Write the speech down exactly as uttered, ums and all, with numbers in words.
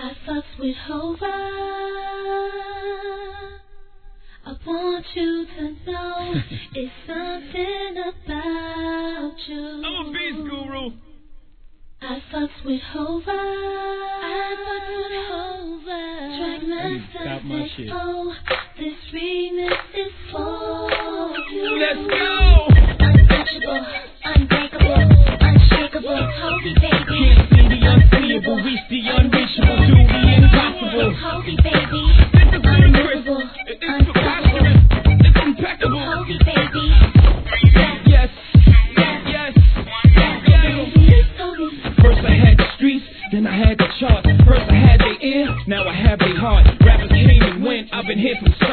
I fucks with Hova. I want you to know it's something about you. I'm a beast guru. I fucks with Hova. I fucks with Hova. Trackmaster says, oh, this remix is for you. Let's go. Untouchable, unbreakable, unshakable, Hovey baby. Can't see the unseeable, reach the unreachable, do the impossible. Hovey baby. This is ludicrous. Unmovable, It's unstoppable. preposterous. It's impeccable. Hovey baby. Yes, yes, yes. First I had the streets, then I had the charts. First I had their ear, now I have their heart. Rappers came and went, I've been here from